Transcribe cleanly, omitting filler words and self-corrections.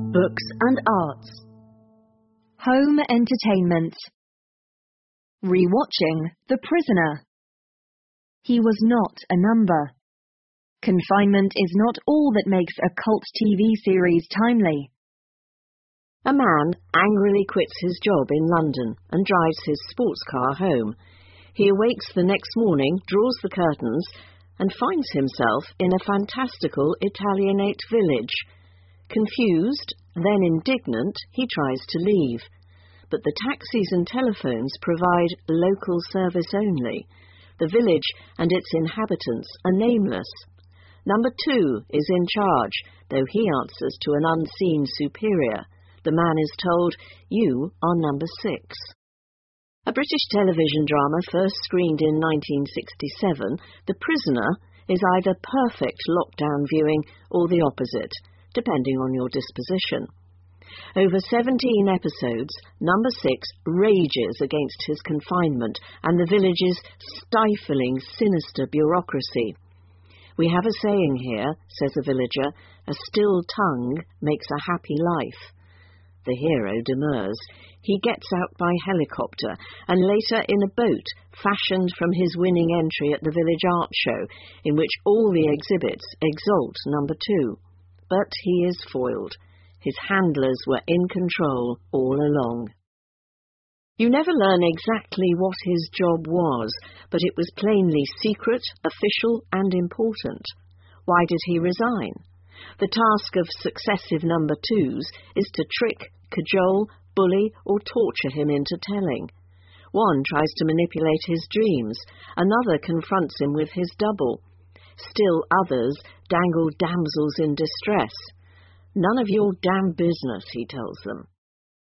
books and arts, home entertainment, rewatching The Prisoner. He was not a number. Confinement is not all that makes a cult TV series timely. a man angrily quits his job in London and drives his sports car home. He awakes the next morning, draws the curtains, and finds himself in a fantastical Italianate village. Confused, then indignant, he tries to leave. But the taxis and telephones provide local service only. The village and its inhabitants are nameless. Number 2 is in charge, though he answers to an unseen superior. The man is told, "You are number 6. A British television drama first screened in 1967, The Prisoner is either perfect lockdown viewing or the opposite, depending on your disposition. Over 17 episodes, number 6 rages against his confinement and the village's stifling, sinister bureaucracy. "We have a saying here," says a villager, "a still tongue makes a happy life." The hero demurs. He gets out by helicopter and later in a boat fashioned from his winning entry at the village art show, in which all the exhibits exalt number 2. But he is foiled. His handlers were in control all along. You never learn exactly what his job was, but it was plainly secret, official, and important. Why did he resign? The task of successive number 2s is to trick, cajole, bully, or torture him into telling. One tries to manipulate his dreams, another confronts him with his double. Still others dangle damsels in distress. "None of your damn business," he tells them.